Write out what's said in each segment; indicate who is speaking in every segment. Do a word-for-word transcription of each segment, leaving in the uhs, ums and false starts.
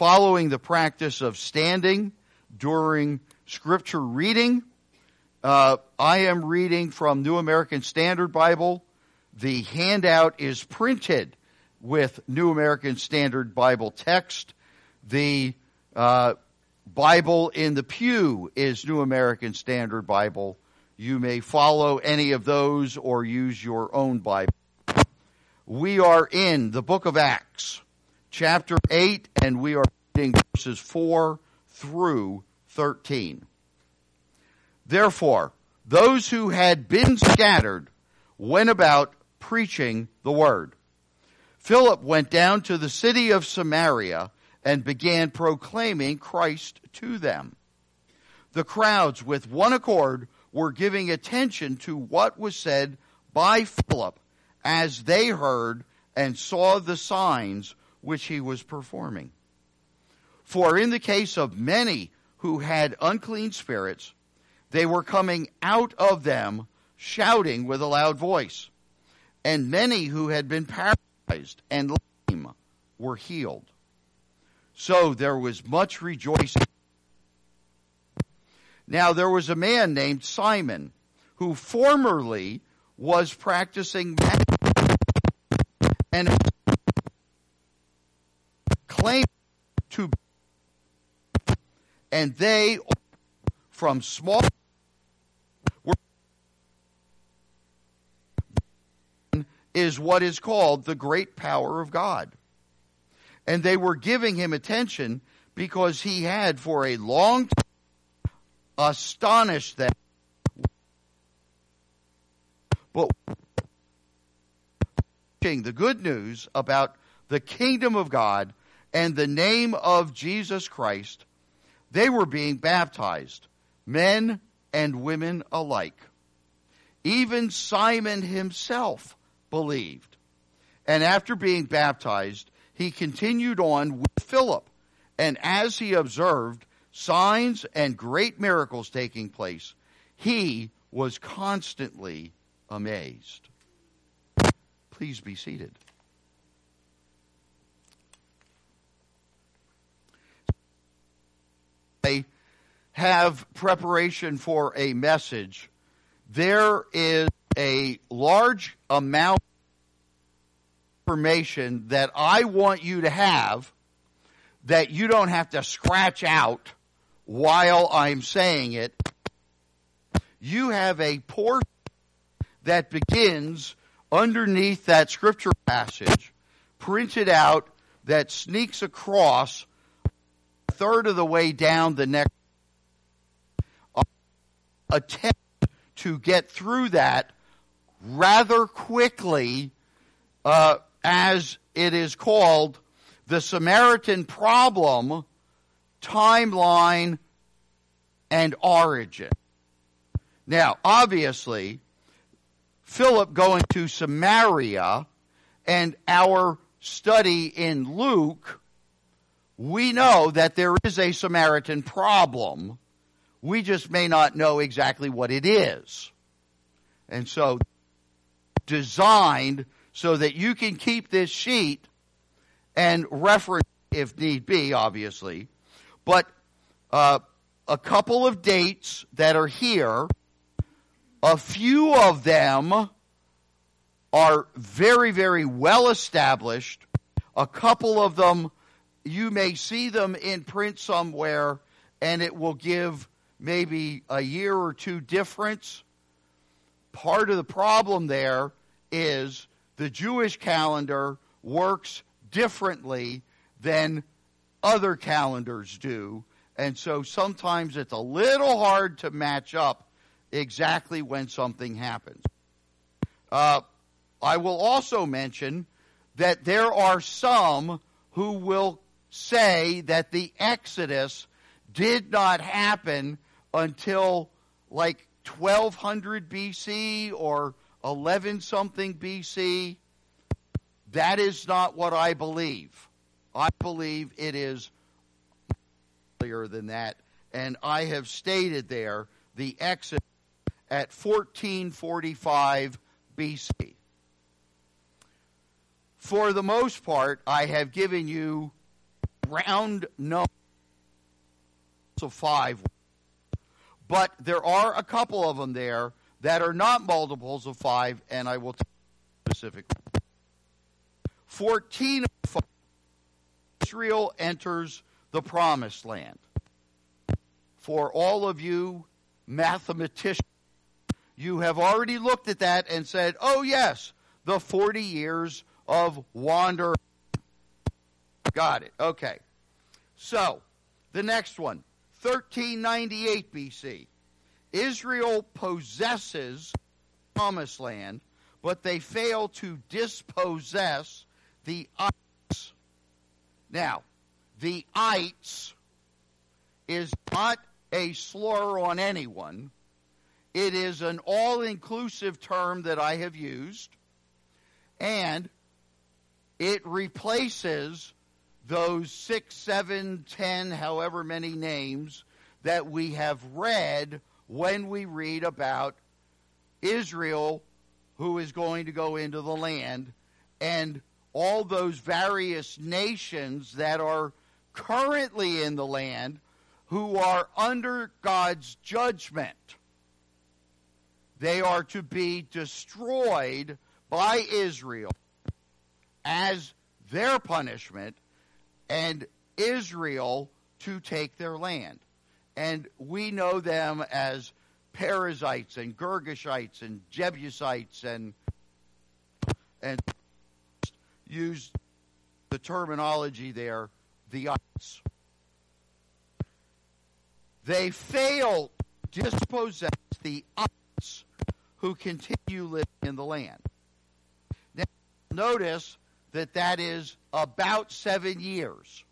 Speaker 1: following the practice of standing during scripture reading. Uh, I am reading from New American Standard Bible. The handout is printed with New American Standard Bible text. The uh, Bible in the pew is New American Standard Bible. You may follow any of those or use your own Bible. We are in the book of Acts, chapter eight, and we are reading verses four through thirteen. Therefore, those who had been scattered went about preaching the word. Philip went down to the city of Samaria and began proclaiming Christ to them. The crowds with one accord were giving attention to what was said by Philip as they heard and saw the signs which he was performing. For in the case of many who had unclean spirits, they were coming out of them shouting with a loud voice, and many who had been paralyzed and lame were healed. So there was much rejoicing. Now there was a man named Simon, who formerly was practicing magic and claimed to be, and they from small were is what is called the great power of God. And they were giving him attention because he had for a long time astonished them. But the good news about the kingdom of God and the name of Jesus Christ, they were being baptized, men and women alike. Even Simon himself believed. And after being baptized, he continued on with Philip. And as he observed signs and great miracles taking place, he was constantly amazed. Please be seated. I have preparation for a message. There is a large amount of information that I want you to have that you don't have to scratch out while I'm saying it. You have a portion that begins underneath that scripture passage, printed out, that sneaks across a third of the way down the next. I'll attempt to get through that rather quickly, uh, as it is called the Samaritan problem, timeline, and origin. Now, obviously, Philip going to Samaria and our study in Luke, we know that there is a Samaritan problem. We just may not know exactly what it is. And so, designed so that you can keep this sheet and reference if need be, obviously. But uh, a couple of dates that are here. A few of them are very, very well established. A couple of them, you may see them in print somewhere, and it will give maybe a year or two difference. Part of the problem there is the Jewish calendar works differently than other calendars do. And so sometimes it's a little hard to match up exactly when something happens. Uh, I will also mention that there are some who will say that the Exodus did not happen until like twelve hundred B C or eleven something B C. That is not what I believe. I believe it is earlier than that, and I have stated there the Exodus at fourteen forty-five B C. For the most part, I have given you round number of five. But there are a couple of them there that are not multiples of five, and I will tell you specifically. fourteen of five, Israel enters the promised land. For all of you mathematicians, you have already looked at that and said, oh yes, the forty years of wander. Got it. Okay. So, the next one, thirteen ninety-eight B C. Israel possesses the promised land, but they fail to dispossess the ites. Now, the ites is not a slur on anyone. It is an all-inclusive term that I have used, and it replaces those six, seven, ten, however many names that we have read when we read about Israel, who is going to go into the land, and all those various nations that are currently in the land who are under God's judgment. They are to be destroyed by Israel as their punishment, and Israel to take their land. And we know them as Perizzites and Girgashites and Jebusites, and and use the terminology there, the ites. They fail to dispossess the ites who continue living in the land. Now, notice that that is about seven years.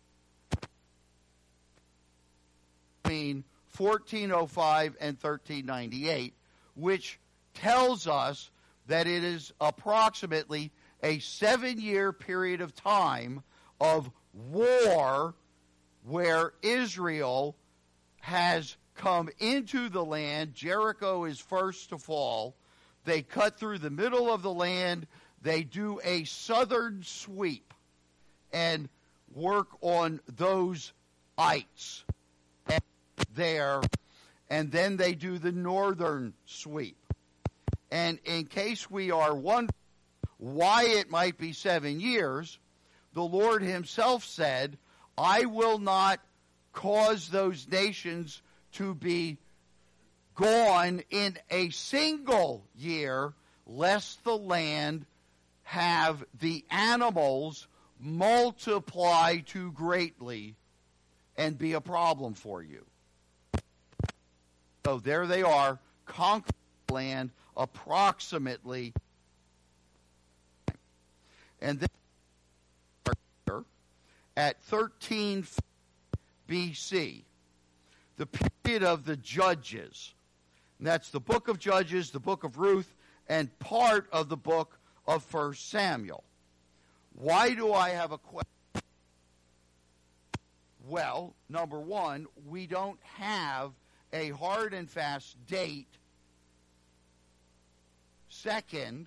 Speaker 1: Between fourteen oh five and thirteen ninety-eight, which tells us that it is approximately a seven-year period of time of war where Israel has come into the land. Jericho is first to fall. They cut through the middle of the land. They do a southern sweep and work on those ites there, and then they do the northern sweep. And in case we are wondering why it might be seven years, the Lord himself said, I will not cause those nations to be gone in a single year, lest the land have the animals multiply too greatly and be a problem for you. So there they are, conquering the land approximately. And then at thirteen B C, the period of the Judges. And that's the book of Judges, the book of Ruth, and part of the book of First Samuel. Why do I have a question? Well, number one, we don't have a hard and fast date. Second,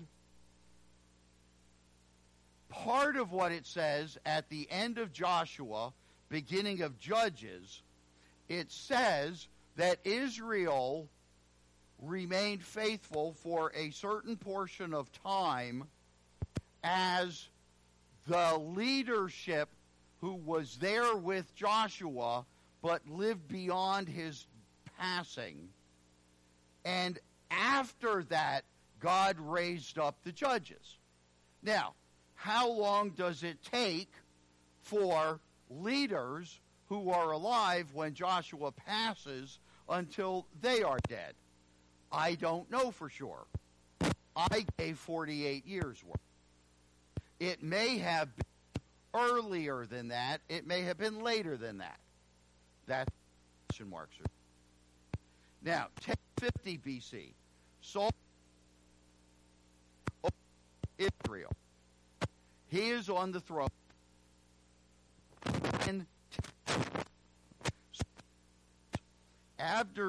Speaker 1: part of what it says at the end of Joshua, beginning of Judges, it says that Israel remained faithful for a certain portion of time as the leadership who was there with Joshua but lived beyond his passing. And after that, God raised up the judges. Now, how long does it take for leaders who are alive when Joshua passes until they are dead? I don't know for sure. I gave forty-eight years worth. It may have been earlier than that. It may have been later than that. That's question marks. Now, ten fifty B C, Saul, Israel. He is on the throne. And Abner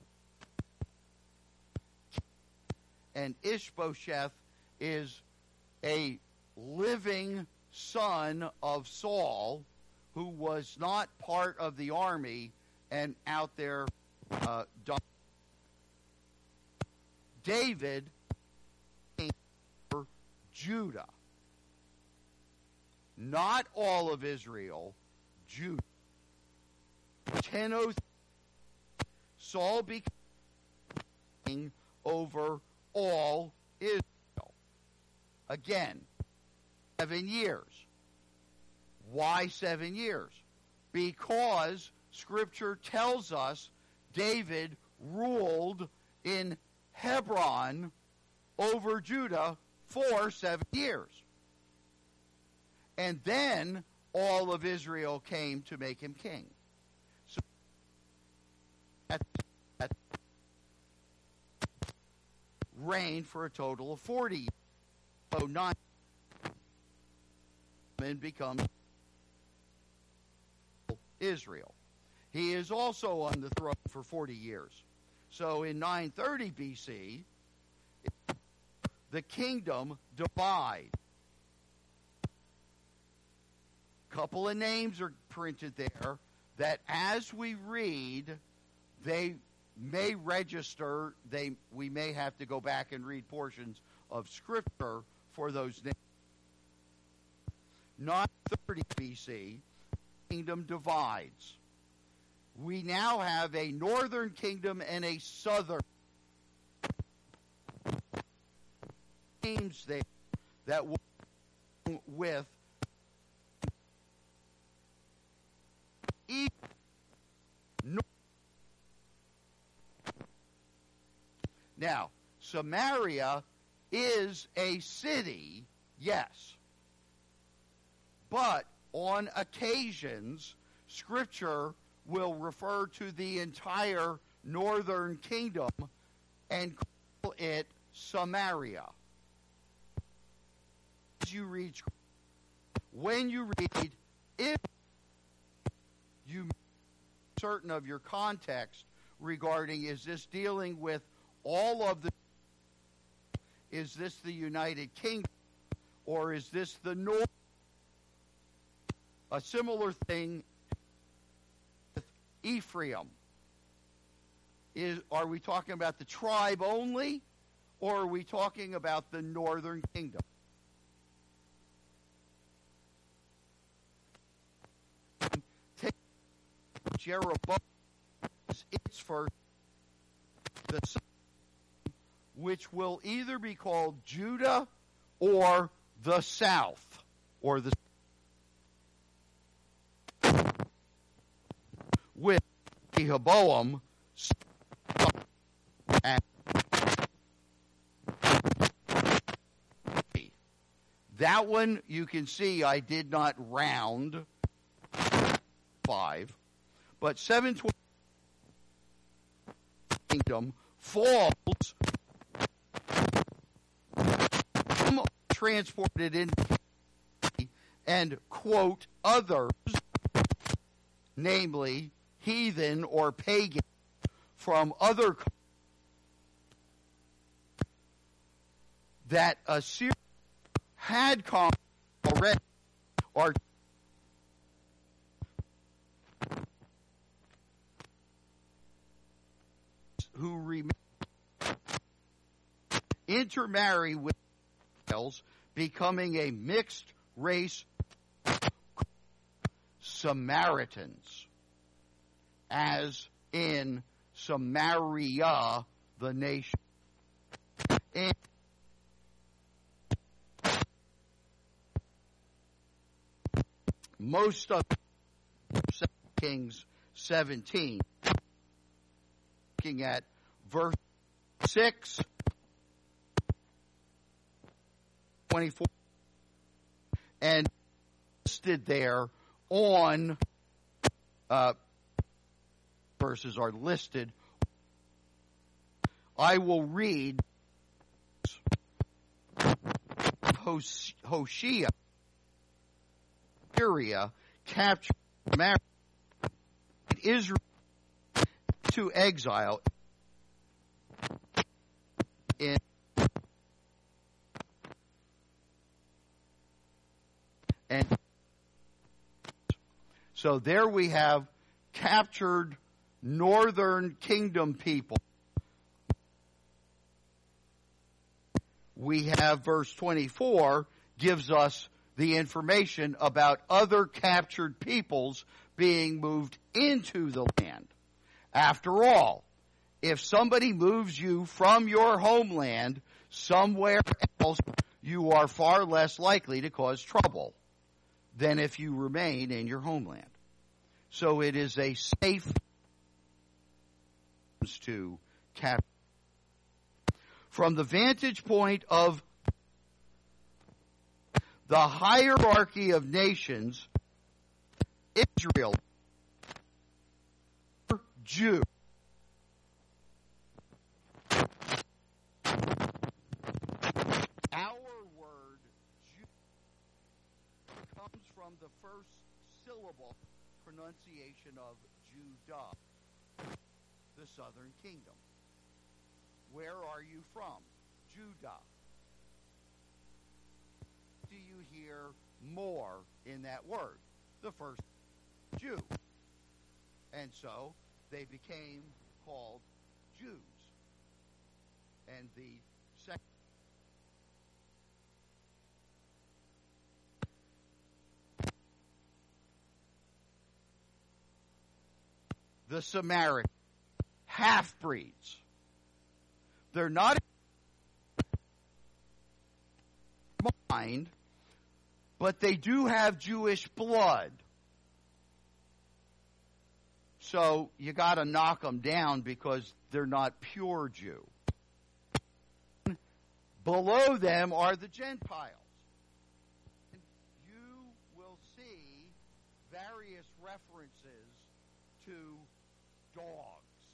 Speaker 1: and Ishbosheth is a living son of Saul, who was not part of the army and out there uh, dying. David came for Judah. Not all of Israel, Judah. ten oh three, Saul became king over all Israel. Again, seven years. Why seven years? Because Scripture tells us David ruled in Hebron over Judah for seven years. And then all of Israel came to make him king. So that, that reigned for a total of forty years. So nine and becomes Israel. He is also on the throne for forty years. So in nine thirty B C, the kingdom divides. A couple of names are printed there that as we read, they may register. They we may have to go back and read portions of Scripture for those names. nine thirty B C, the kingdom divides. We now have a northern kingdom and a southern. Names there that will with east, north. Now, Samaria is a city, yes. But on occasions, Scripture will refer to the entire northern kingdom and call it Samaria. As you read, when you read, if you make certain of your context regarding, is this dealing with all of the, is this the United Kingdom, or is this the North? A similar thing with Ephraim. Is, are we talking about the tribe only, or are we talking about the northern kingdom? Take Jeroboam, it's for the son, which will either be called Judah or the south, or the with Rehoboam and that one you can see I did not round five, but seven twenty kingdom falls transported in and quote others, namely heathen or pagan from other countries that Assyria had conquered already, or who remain intermarry with Israel's, becoming a mixed race Samaritans, as in Samaria, the nation. And most of Second Kings seventeen, looking at verse six, twenty-four, and listed there on uh, verses are listed. I will read Hoshea, Syria captured Israel to exile in and So there we have captured northern kingdom people. We have verse twenty-four gives us the information about other captured peoples being moved into the land. After all, if somebody moves you from your homeland somewhere else, you are far less likely to cause trouble than if you remain in your homeland. So it is a safe to capture. From the vantage point of the hierarchy of nations, Israel, Jew, our word Jew comes from the first syllable pronunciation of Judah, the southern kingdom. Where are you from? Judah. Do you hear more in that word? The first Jew. And so they became called Jews. And the second the Samaritan half-breeds. They're not mind, but they do have Jewish blood. So you got to knock them down because they're not pure Jew. Below them are the Gentiles. And you will see various references to dogs.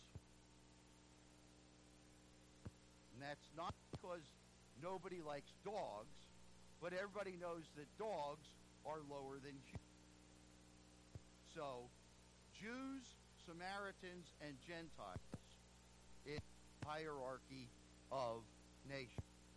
Speaker 1: And that's not because nobody likes dogs, but everybody knows that dogs are lower than humans. So, Jews, Samaritans, and Gentiles in the hierarchy of nations.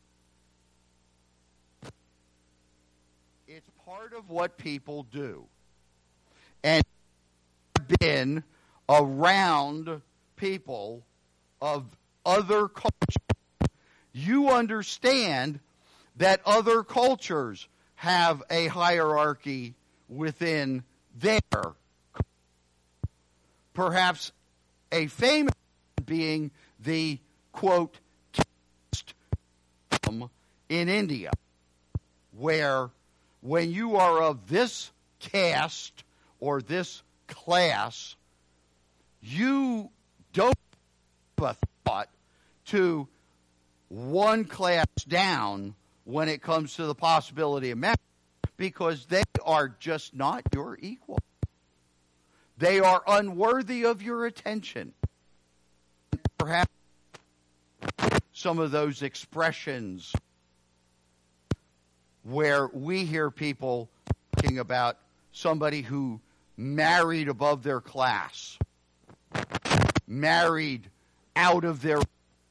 Speaker 1: It's part of what people do. And been around people of other cultures. You understand that other cultures have a hierarchy within their culture. Perhaps a famous being the, quote, caste in India, where when you are of this caste or this class, you don't have a thought to one class down when it comes to the possibility of marriage, because they are just not your equal. They are unworthy of your attention. Perhaps some of those expressions where we hear people talking about somebody who married above their class, married out of their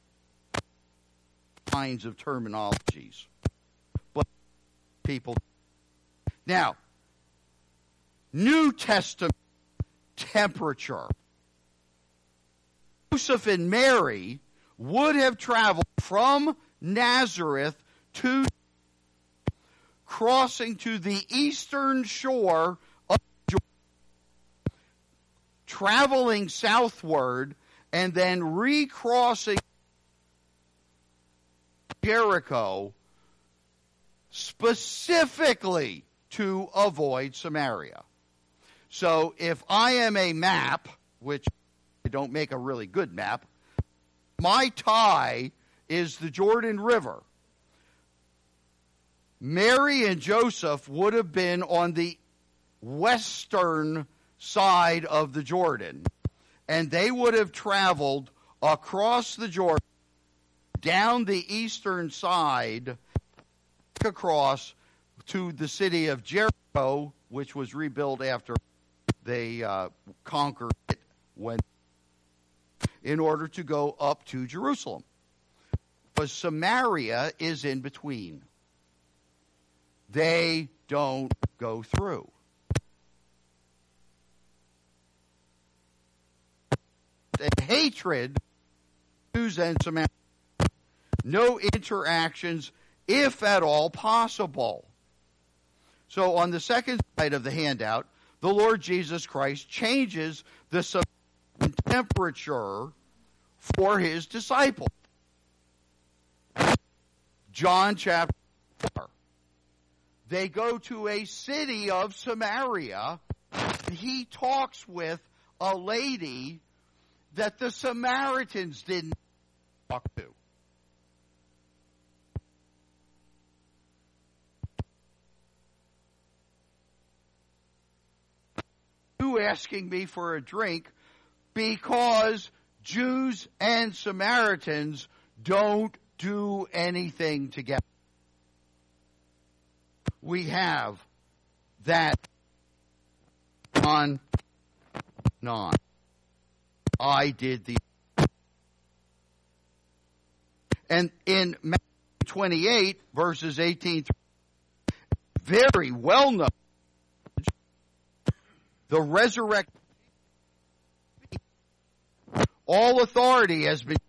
Speaker 1: kinds of terminologies. But people. Now, New Testament temperature. Joseph and Mary would have traveled from Nazareth to crossing to the eastern shore of Jordan, traveling southward, and then recrossing Jericho specifically to avoid Samaria. So if I am a map, which I don't make a really good map, my tie is the Jordan River. Mary and Joseph would have been on the western side of the Jordan, and they would have traveled across the Jordan, down the eastern side, across to the city of Jericho, which was rebuilt after they uh, conquered it, when, in order to go up to Jerusalem. But Samaria is in between. They don't go through. a hatred Jews and Samaritans. No interactions, if at all possible. So on the second side of the handout, the Lord Jesus Christ changes the temperature for his disciples. John chapter four. They go to a city of Samaria. He talks with a lady that the Samaritans didn't talk to. You asking me for a drink because Jews and Samaritans don't do anything together. We have that on non. I did the and in Matthew twenty-eight verses eighteen through very well known the resurrection, all authority has been.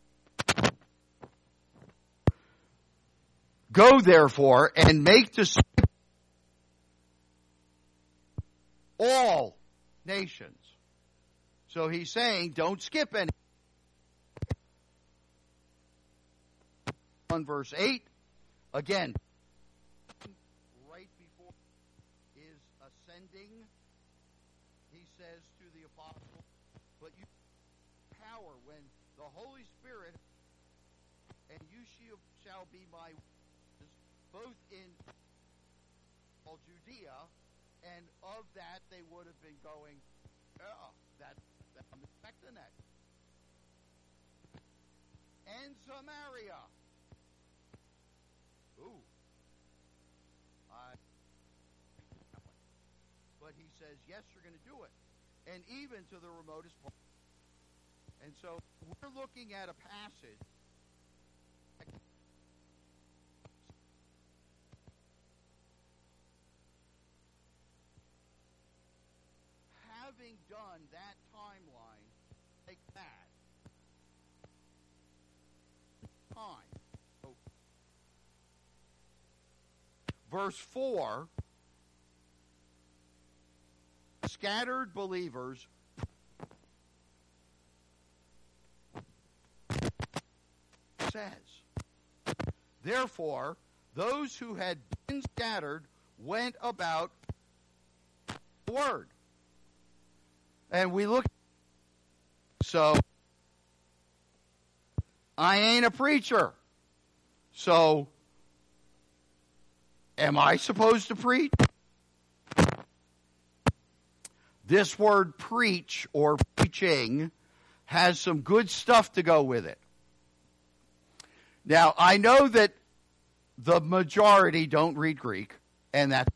Speaker 1: Go therefore and make disciples all nations. So he's saying, don't skip any. On verse eight, again, right before is ascending, he says to the apostles, but you power when the Holy Spirit, and you shall be my witnesses, both in all Judea, and of that they would have been going, oh, that, that I'm expecting that. And Samaria. Ooh. I, but he says, yes, you're going to do it. And even to the remotest part. And so we're looking at a passage having done that timeline like that time. So, verse four, scattered believers says, therefore, those who had been scattered went about the word. And we look, so I ain't a preacher. So am I supposed to preach? This word preach or preaching has some good stuff to go with it. Now, I know that the majority don't read Greek, and that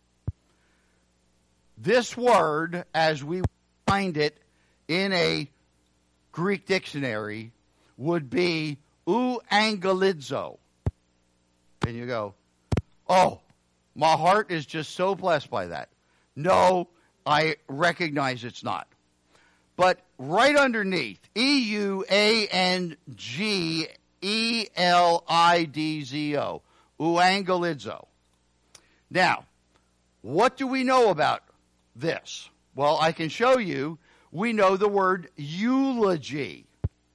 Speaker 1: this word, as we find it in a Greek dictionary, would be euangelizo. And you go, oh, my heart is just so blessed by that. No, I recognize it's not. But right underneath, E U A N G E L I D Z O, euangelizo. Now, what do we know about this? Well, I can show you. We know the word eulogy.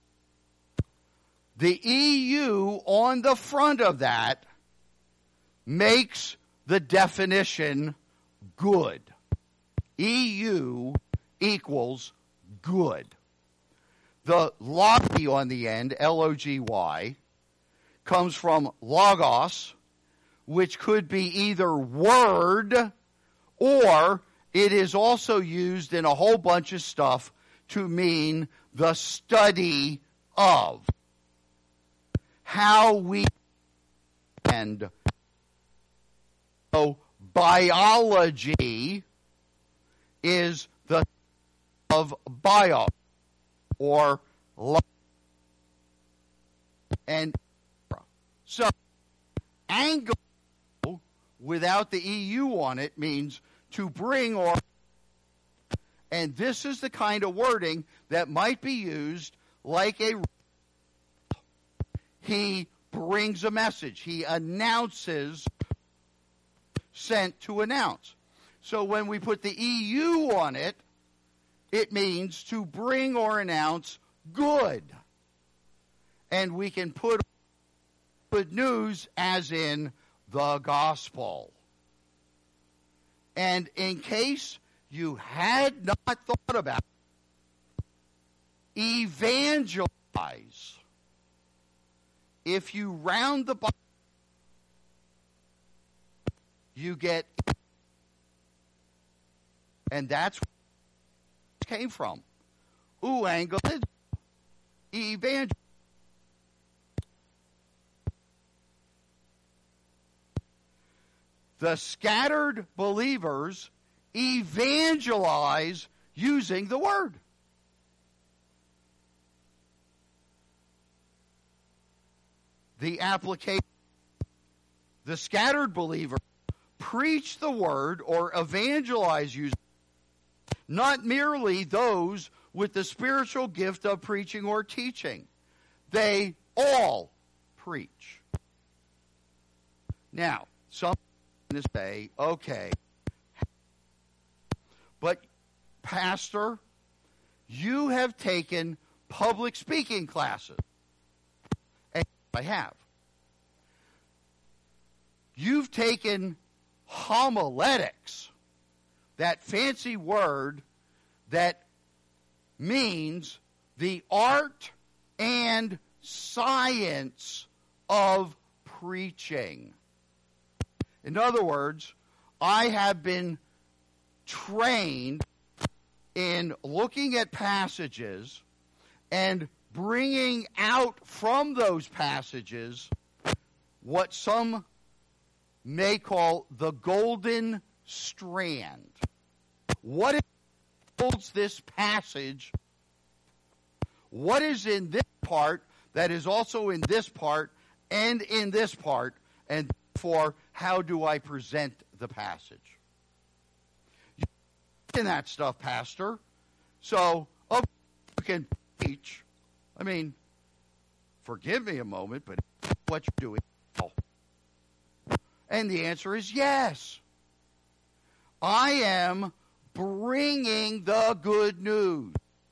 Speaker 1: The E U on the front of that makes the definition good. E U equals good. The logy on the end, L O G Y, comes from logos, which could be either word, or it is also used in a whole bunch of stuff to mean the study of. How we and so biology is the of bio or life. And so angle without the E U on it means to bring or And this is the kind of wording that might be used like a... He brings a message. He announces, sent to announce. So when we put the E U on it, it means to bring or announce good. And we can put good news as in the gospel. And in case you had not thought about it, evangelize. If you round the Bible, you get, and that's where it came from. Evangel, evangel. The scattered believers evangelize using the word. The application. The scattered believers preach the word or evangelize using, not merely those with the spiritual gift of preaching or teaching. They all preach. Now, some say, okay, but Pastor, you have taken public speaking classes. And I have. You've taken homiletics, that fancy word that means the art and science of preaching. In other words, I have been trained in looking at passages and bringing out from those passages what some may call the golden strand. What is, holds this passage? What is in this part that is also in this part and in this part? And therefore, how do I present the passage? In that stuff, Pastor. So, oh, you can preach. I mean, forgive me a moment, but what you're doing. Oh. And the answer is yes. I am bringing the good news.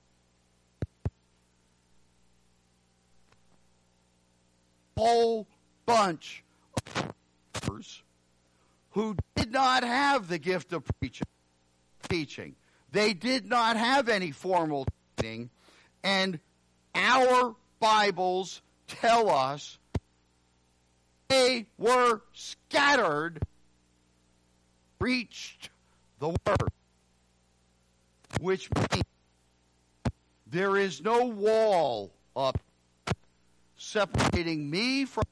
Speaker 1: Whole bunch of people who did not have the gift of preaching. Teaching. They did not have any formal training, and our Bibles tell us they were scattered, preached the word, which means there is no wall up separating me from.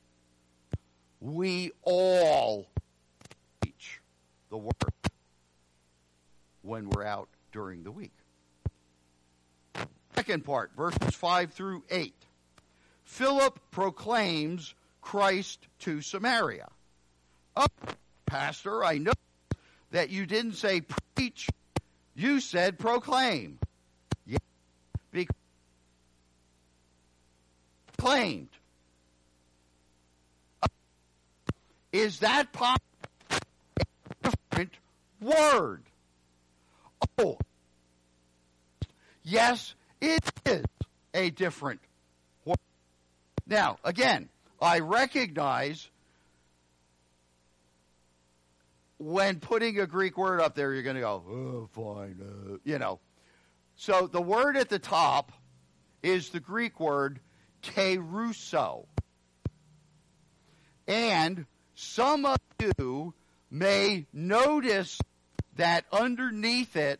Speaker 1: We all preach the word when we're out during the week. Second part, verses five through eight. Philip proclaims Christ to Samaria. Oh, Pastor, I know that you didn't say preach, you said proclaim. Yeah, because proclaimed. Is that possible? A different word. Oh, yes, it is a different word. Now, again, I recognize when putting a Greek word up there, you're going to go, oh, fine, uh, you know. So the word at the top is the Greek word kerusso. And some of you may notice that underneath it,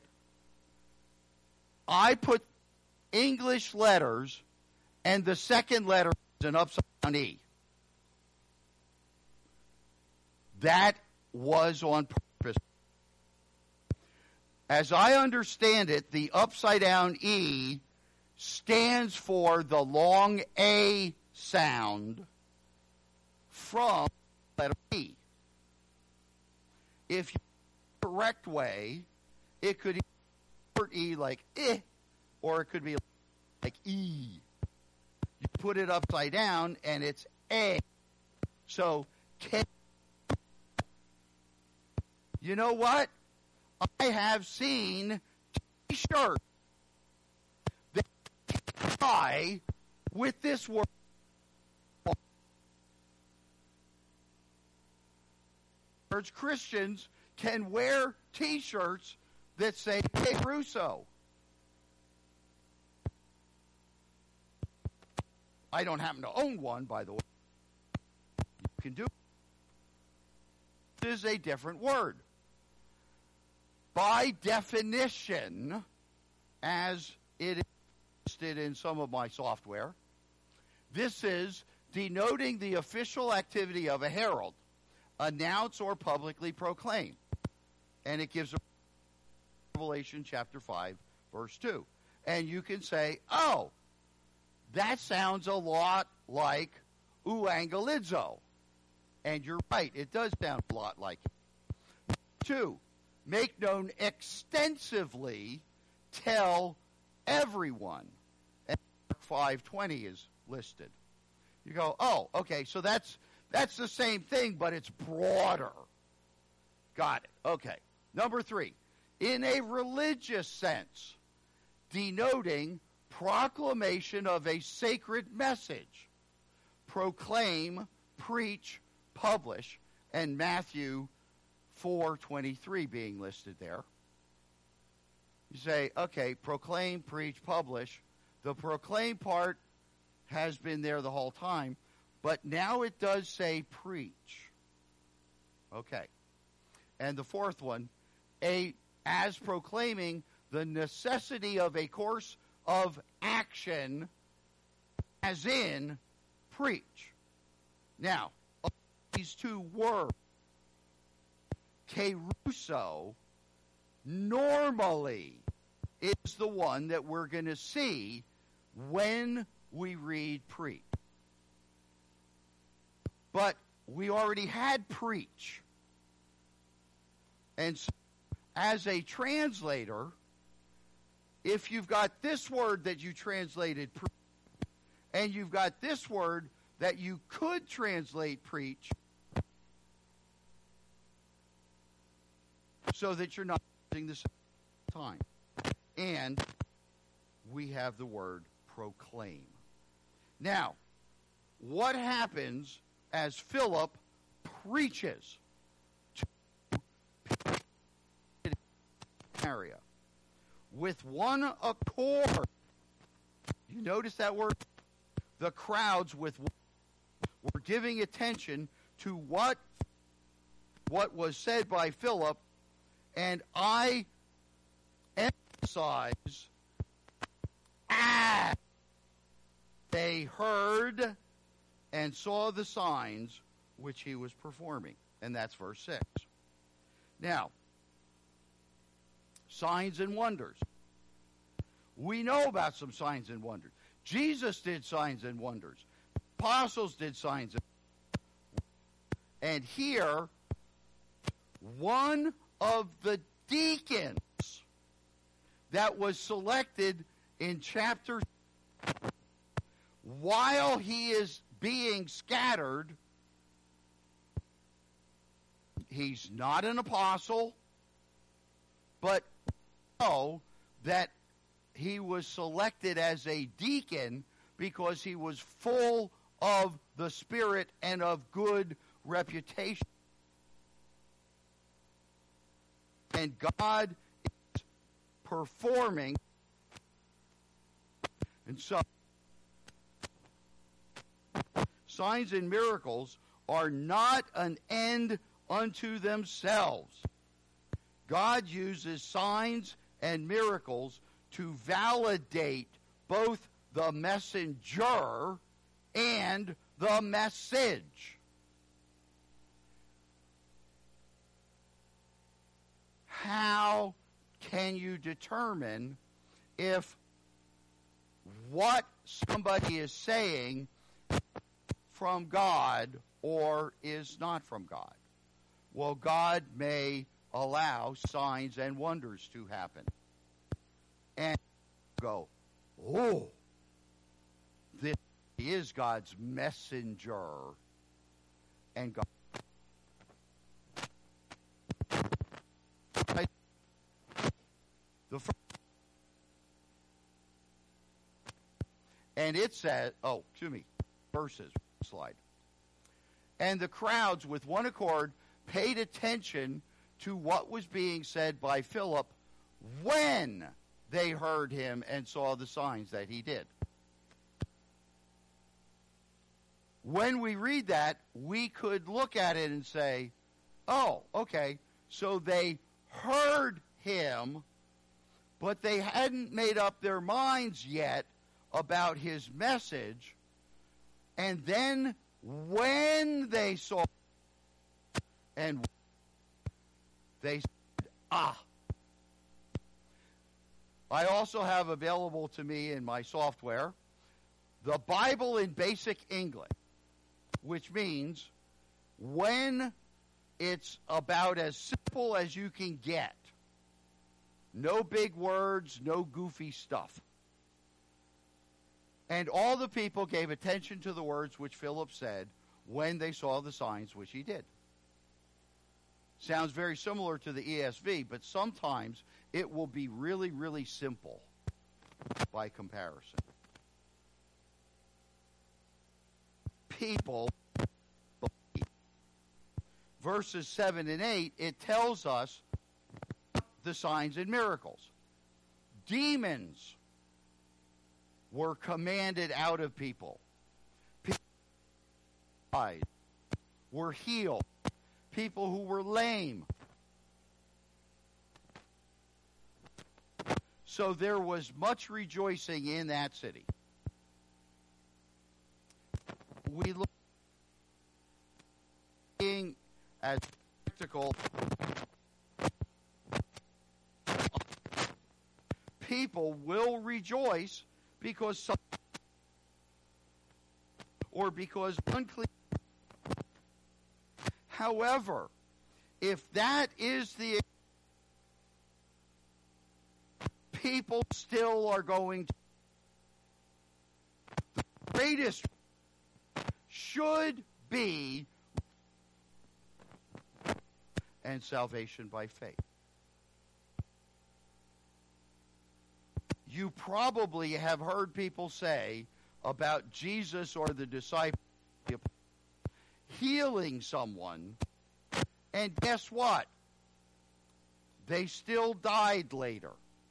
Speaker 1: I put English letters, and the second letter is an upside down E. That was on purpose. As I understand it, the upside down E stands for the long A sound from letter E. If you correct way, it could short E like eh, or it could be like E. You put it upside down and it's A. So, K. You know what? I have seen t-shirts that tie with this word. Christians can wear t-shirts that say K. Russo. I don't happen to own one, by the way. You can do it. This is a different word. By definition, as it is listed in some of my software, this is denoting the official activity of a herald, announce or publicly proclaim. And it gives a Revelation chapter five, verse two. And you can say, oh, that sounds a lot like euangelizo. And you're right, it does sound a lot like it. Two, make known extensively, tell everyone. And five twenty is listed. You go, oh, okay, so that's that's the same thing, but it's broader. Got it. Okay. Number three, in a religious sense, denoting proclamation of a sacred message. Proclaim, preach, publish, and Matthew four twenty-three being listed there. You say, okay, proclaim, preach, publish. The proclaim part has been there the whole time, but now it does say preach. Okay. And the fourth one, a as proclaiming the necessity of a course of action, as in preach. Now, these two words, kerusso, normally is the one that we're going to see when we read preach. But we already had preach. And so, as a translator, if you've got this word that you translated preach, and you've got this word that you could translate preach, so that you're not using the same time. And we have the word proclaim. Now, what happens as Philip preaches to area with one accord? You notice that word? The crowds with were giving attention to what what was said by Philip, and I emphasize as they heard and saw the signs which he was performing. And that's verse six. Now, signs and wonders. We know about some signs and wonders. Jesus did signs and wonders. Apostles did signs and wonders. And here, one of the deacons that was selected in chapter, while he is being scattered, he's not an apostle, but know that he was selected as a deacon because he was full of the Spirit and of good reputation. And God is performing. And so, signs and miracles are not an end unto themselves. God uses signs and miracles to validate both the messenger and the message. How can you determine if what somebody is saying from God or is not from God? Well, God may allow signs and wonders to happen. and go, oh, this is God's messenger. And God. The first, and it says, oh, excuse me, verses, slide. And the crowds with one accord paid attention to what was being said by Philip when they heard him and saw the signs that he did. When we read that, we could look at it and say, oh, okay, so they heard him, but they hadn't made up their minds yet about his message. And then when they saw and they said, ah. I also have available to me in my software the Bible in Basic English, which means when it's about as simple as you can get. No big words, no goofy stuff. And all the people gave attention to the words which Philip said when they saw the signs which he did. Sounds very similar to the E S V, but sometimes it will be really, really simple by comparison. People believe. Verses seven and eight, it tells us the signs and miracles. Demons were commanded out of people. People were healed. People who were lame. So there was much rejoicing in that city. We look being as practical. People will rejoice because some, or because unclean. However, if that is the people still are going to the greatest should be and salvation by faith. You probably have heard people say about Jesus or the disciples healing someone, and guess what? They still died later.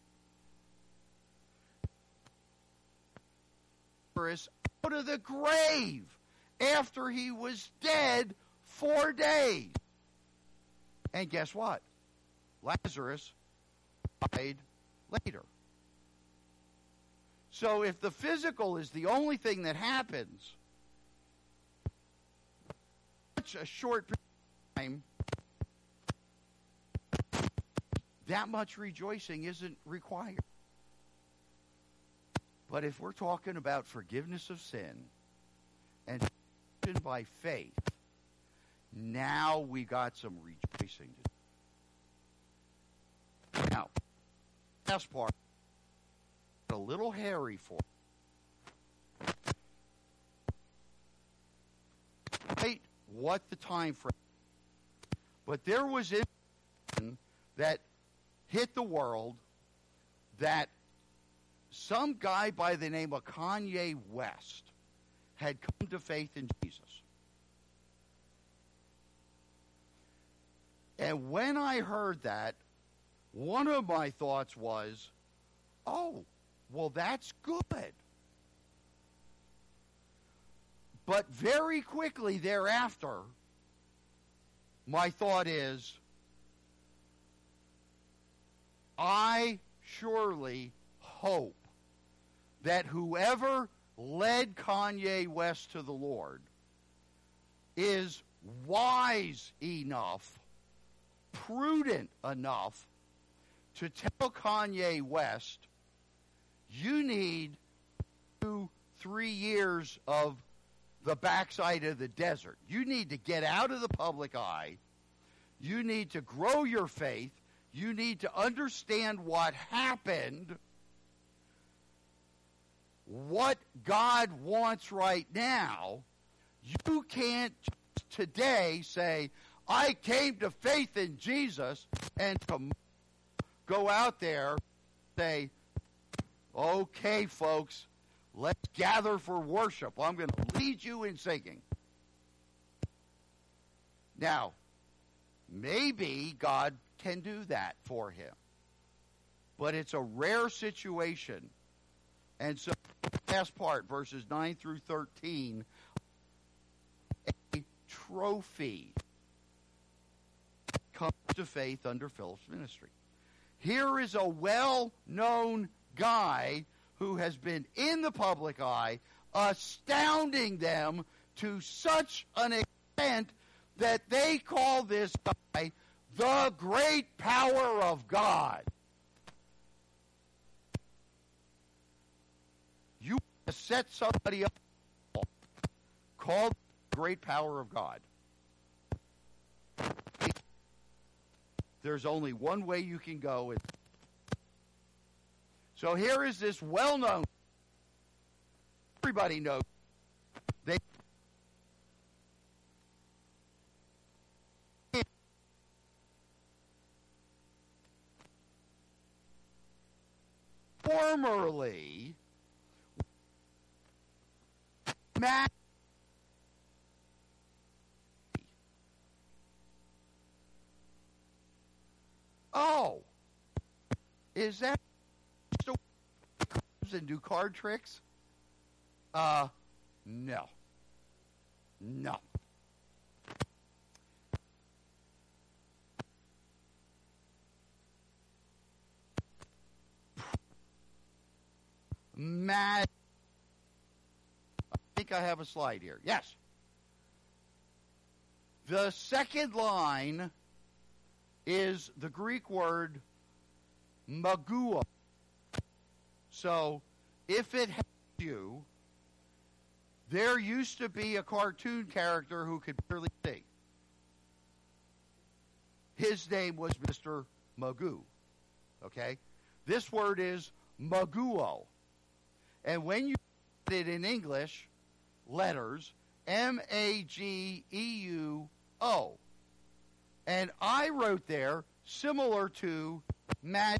Speaker 1: Out of the grave after he was dead four days. And guess what? Lazarus died later. So if the physical is the only thing that happens, such a short period of time, that much rejoicing isn't required. But if we're talking about forgiveness of sin and by faith, now we got some rejoicing to do. Now, last part, a little hairy for right what the time frame. But there was information that hit the world that some guy by the name of Kanye West had come to faith in Jesus. And when I heard that, one of my thoughts was, oh, well, that's good. But very quickly thereafter, my thought is, I surely hope that whoever led Kanye West to the Lord is wise enough, prudent enough to tell Kanye West, you need two, three years of the backside of the desert. You need to get out of the public eye. You need to grow your faith. You need to understand what happened. what God wants right now, you can't today say, I came to faith in Jesus, and to go out there and say, okay, folks, let's gather for worship. I'm going to lead you in singing. Now, maybe God can do that for him. But it's a rare situation. And so, the last part, verses nine through thirteen, a trophy comes to faith under Philip's ministry. Here is a well-known guy who has been in the public eye, astounding them to such an extent that they call this guy the great power of God. You set somebody up called the great power of God. There's only one way you can go. So here is this well-known, everybody knows, they formerly Matt Oh, is that and do card tricks? Uh, no. No. Mad. I think I have a slide here. Yes. The second line is the Greek word magua. So, if it helps you, there used to be a cartoon character who could barely see. His name was Mister Magoo. Okay? This word is maguo. And when you put it in English, letters, M A G E U O. And I wrote there, similar to Magi.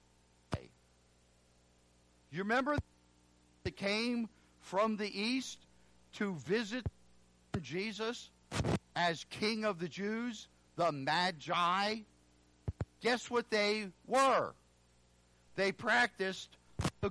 Speaker 1: You remember that came from the east to visit Jesus as King of the Jews, the Magi? Guess what they were? They practiced the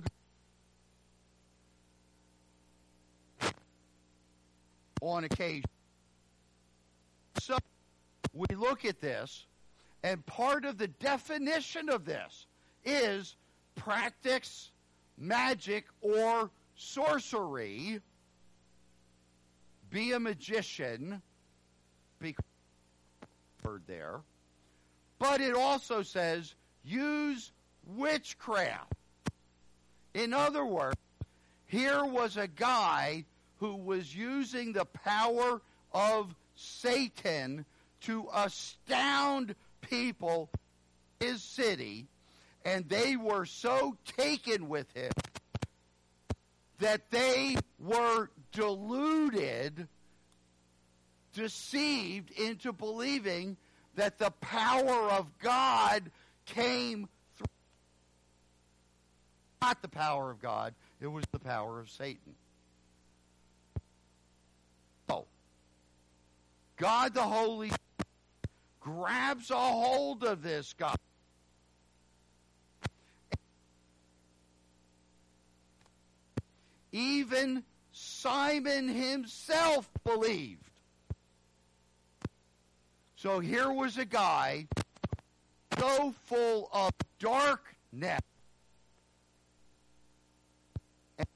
Speaker 1: on occasion. So we look at this, and part of the definition of this is practice magic or sorcery, be a magician, be word there, but it also says use witchcraft. In other words, here was a guy who was using the power of Satan to astound people in his city, and they were so taken with him that they were deluded, deceived into believing that the power of God came through. Not the power of God, it was the power of Satan. So, God the Holy Spirit grabs a hold of this guy. Even Simon himself believed. So here was a guy so full of darkness and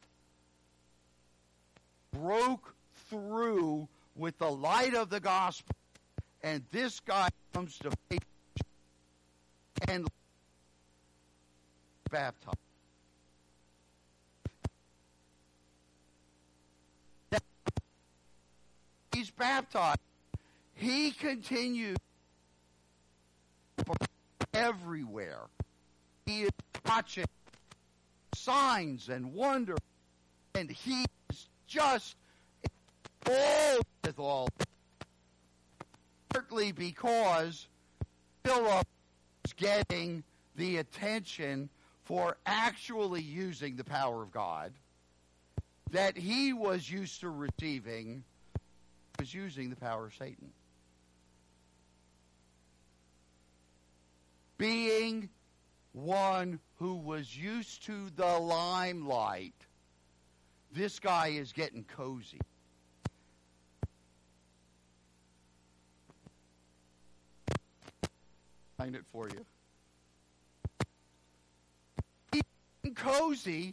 Speaker 1: broke through with the light of the gospel. And this guy comes to faith and baptized. He's baptized. He continues everywhere. He is watching signs and wonders And he is just all with all. Partly because Philip is getting the attention for actually using the power of God that he was used to receiving, was using the power of Satan. Being one who was used to the limelight, this guy is getting cozy. Find it for you. He's getting cozy.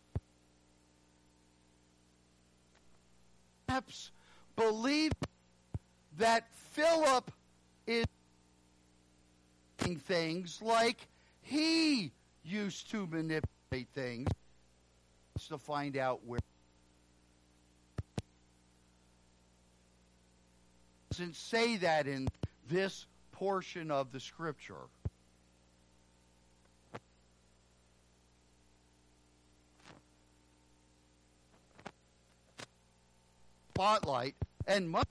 Speaker 1: Perhaps believe that Philip is doing things like he used to manipulate things to find out where. It doesn't say that in this portion of the scripture. Spotlight and much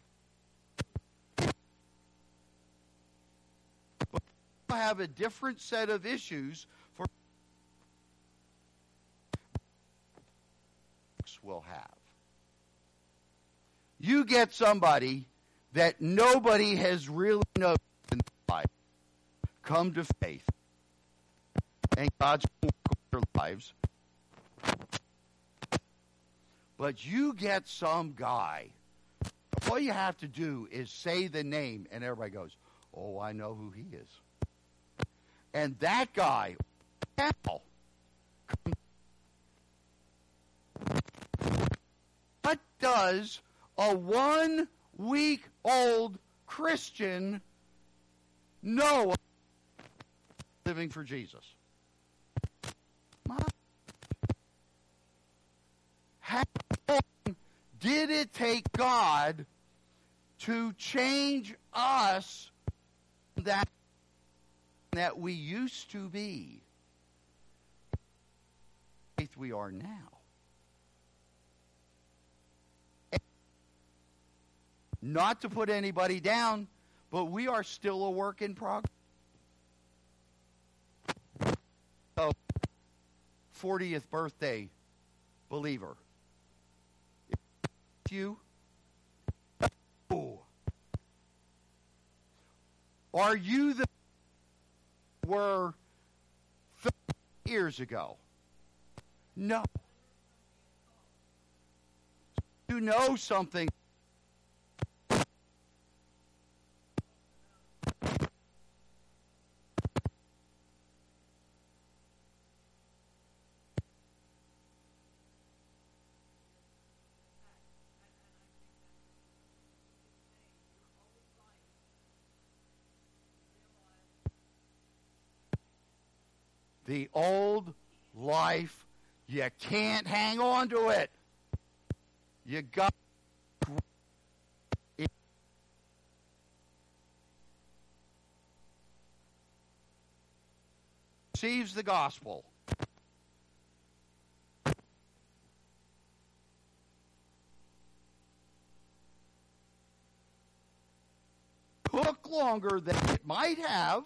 Speaker 1: have a different set of issues for will have. You get somebody that nobody has really known in their life come to faith, and God's going to work their lives. But you get some guy, all you have to do is say the name, and everybody goes, oh, I know who he is. And that guy, what does a one-week-old Christian know living for Jesus? How long did it take God to change us that that we used to be? Faith we are now. Not to put anybody down, but we are still a work in progress. So, fortieth birthday believer. You? Oh. Are you the were thirty years ago? No. You know something. The old life, you can't hang on to it. You got it. Receives the gospel. Took longer than it might have.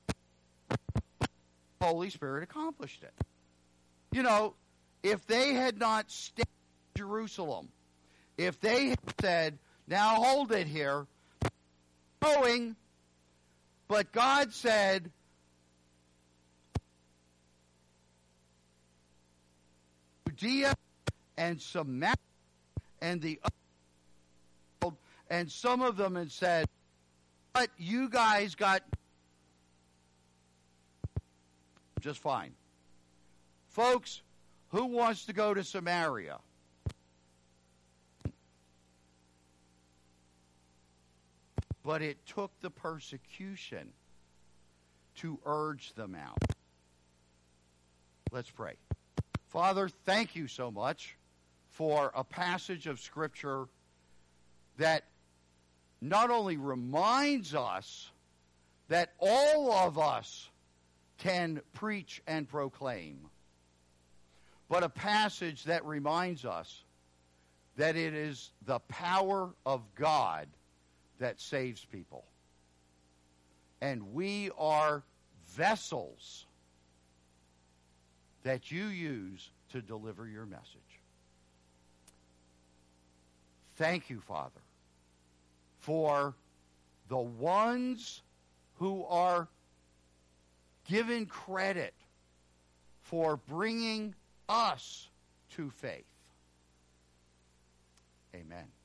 Speaker 1: Holy Spirit accomplished it. You know, if they had not stayed in Jerusalem, if they had said, now hold it here, going, but God said, Judea and Samaria and the other, and some of them had said, but you guys got just fine. Folks, who wants to go to Samaria? But it took the persecution to urge them out. Let's pray. Father, thank you so much for a passage of Scripture that not only reminds us that all of us can preach and proclaim, but a passage that reminds us that it is the power of God that saves people. And we are vessels that you use to deliver your message. Thank you, Father, for the ones who are given credit for bringing us to faith. Amen.